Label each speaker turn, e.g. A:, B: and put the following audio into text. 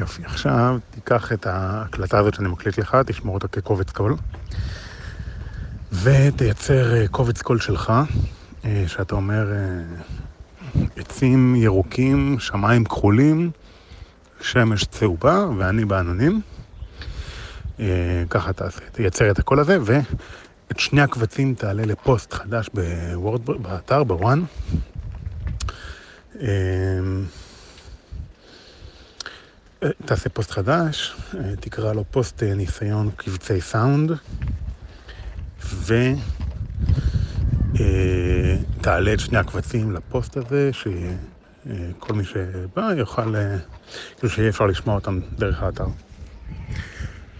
A: יופי, עכשיו תיקח את ההקלטה הזאת שאני מקליט לך, תשמור אותה כקובץ קול, ותייצר קובץ קול שלך, שאתה אומר עצים ירוקים, שמיים כחולים, שמש צהובה, ואני באנונים. ככה תייצר את הקול הזה, ואת שני הקבצים תעלה לפוסט חדש באתר, בוואן. תעשה פוסט חדש, תקרא לו פוסט ניסיון קבצי סאונד, ותעלה את שני הקבצים לפוסט הזה, שכל מי שבא יוכל, כאילו שיהיה אפשר לשמוע אותם דרך האתר.